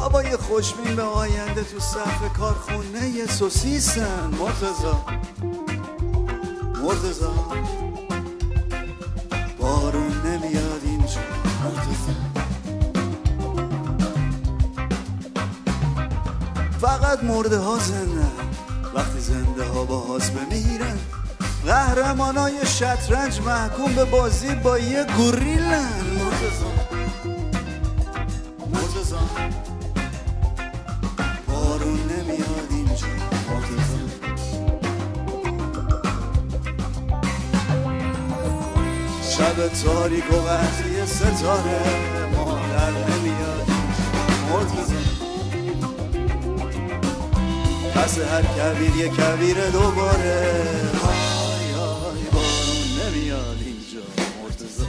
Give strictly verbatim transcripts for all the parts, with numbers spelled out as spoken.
بابای خوشبین به آینده تو صف کارخونه یه سوسیسن. مرتضا مرتضا بارون نمیاد اینجا. مرتضا فقط مرده ها زنده، وقتی زنده ها باز بمیرن. قهرمانای شطرنج محکوم به بازی با یه گوریلن. مرتضا مرتضا بارون نمیاد اینجا. مرتضا شب تاریک و قحطی ستاره مادر نمیاد اینجا. مرتضا پس هر کویر یه کویر دوباره. های های بارون نمیاد اینجا. مرتضا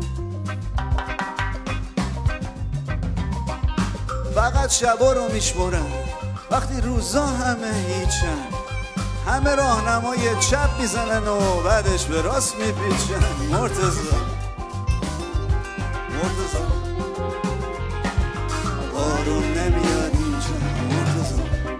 فقط شبا رو میشمرن وقتی روزا همه هیچن. همه راهنمای چپ میزنن و بعدش به راست میپیچن. مرتضا مرتضا بارون نمیاد اینجا. مرتضا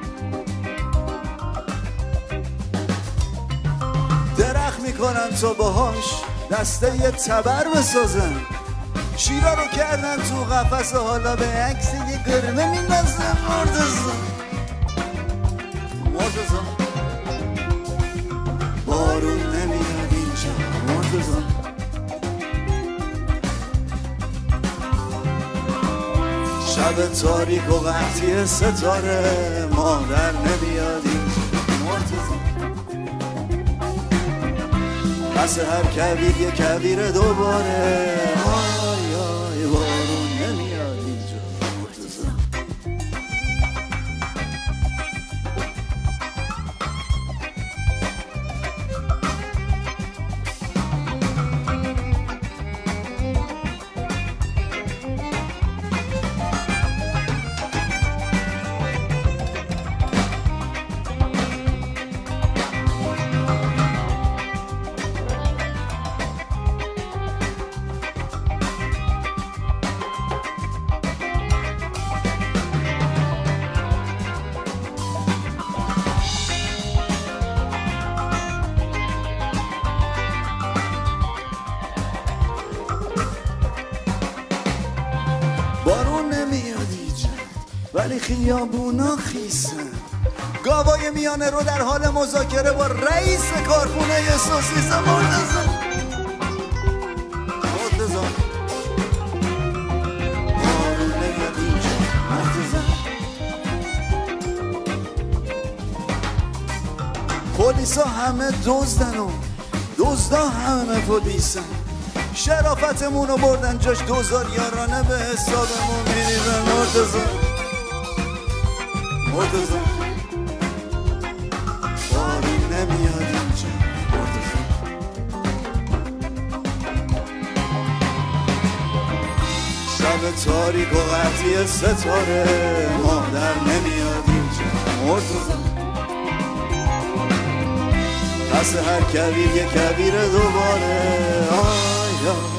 درخت میکنن تا باهاش دسته یه تبر بسازن. شیرا رو کردن تو قفس حالا به عکس یه گرمه میندازن. مرتضا مرتضا بارون نمیاد اینجا. مرتضا شب تاریک و قحطی ستاره مادر نمیاد اینجا. مرتضا پس هر کویر یه کویر دوباره. آی آی بارون نمیاد اینجا. مرتضا بارون نمیاد اینجا ولی خیابونا خیسن. گاوای میانه رو در حال مذاکره با رئیس کارخونه یه سوسیس. مرتضا مرتضا بارون نمیاد اینجا. مرتضا پلیسا همه دزدن و دزدا همه پلیسن. شرافتمون رو بردن جاش دوزار یارانه به حسابمون میریزن. مرتضا مرتضا بارون نمیاد اینجا. مرتضا شب تاریک و قحطی ستاره مادر نمیاد اینجا. مرتضا پس هر کویر یه کویر دوباره. آی آی